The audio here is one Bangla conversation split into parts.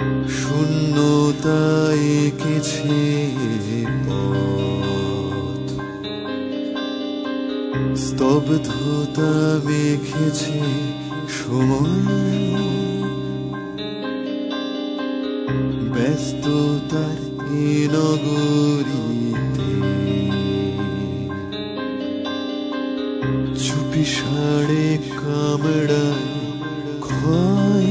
শূন্যতায় এঁকেছে পথ, স্তব্ধতা মেখেছে সময়, ব্যস্ততার এ নগরীতে চুপি সাড়ে কামড়ায় ক্ষয়।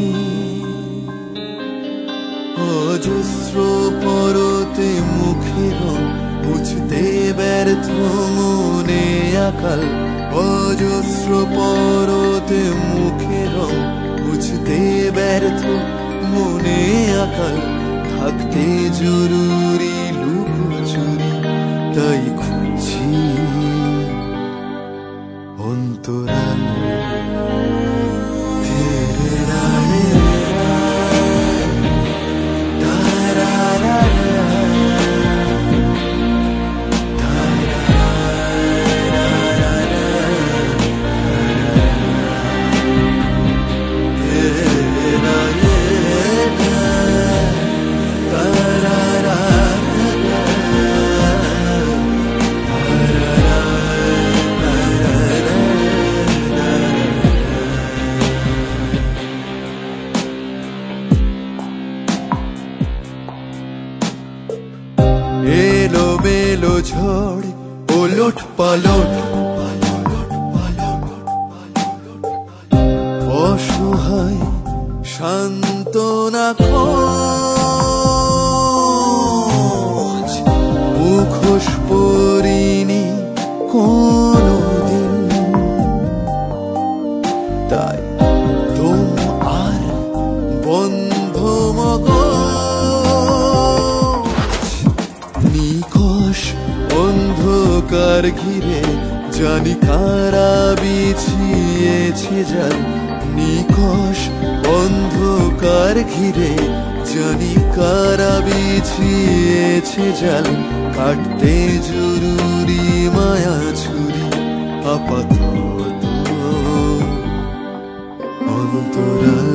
অজস্র পরতে মুখের মুছতে ব্যর্থ মনে আকাল, অজস্র পরতে মুখের মুছতে ব্যর্থ মনে আকাল। থাকতে জরুরি লুকোচুরি, তাই খুঁজছি অন্তরাল। এলো মেলো ঝড় ওলট পালট, অসহায় সান্ত্বনা খোঁজ। মুখোশ পরিনি কোনদিন, তাই তোম আর বন্ধ মগজ। নিকষ অন্ধকার ঘিরে জানি কারা বিছিয়েছে জাল, নিকষ অন্ধকার ঘিরে জানি কারা বিছিয়েছে জাল। কাটতে জরুরি মায়া ছুরি আপাতত অন্তরাল।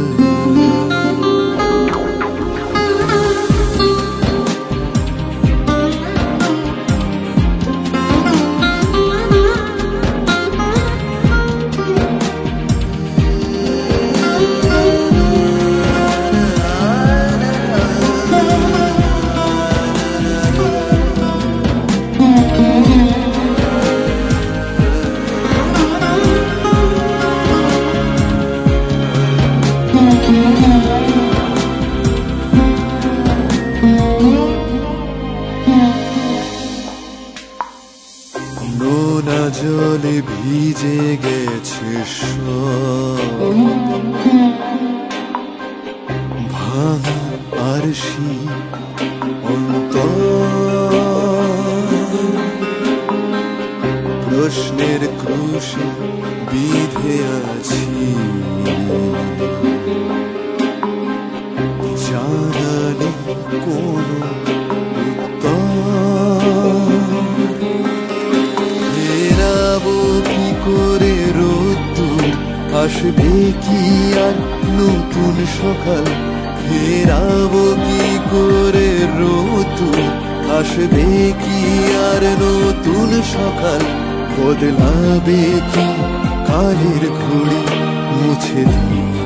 নোনা জলে ভিজে গেছে সব, ভাঙা আরশি অন্তর। প্রশ্নের ক্রুশে বিধে আছি, জানা নেই কোনো করে রোদ্দুর আসবে কি আর নতুন সকাল। ফেরাবো কি করে রোদ্দুর আসবে কি আর নতুন সকাল। বদলাবে কি কালের ঘড়ি মুছে দিয়ে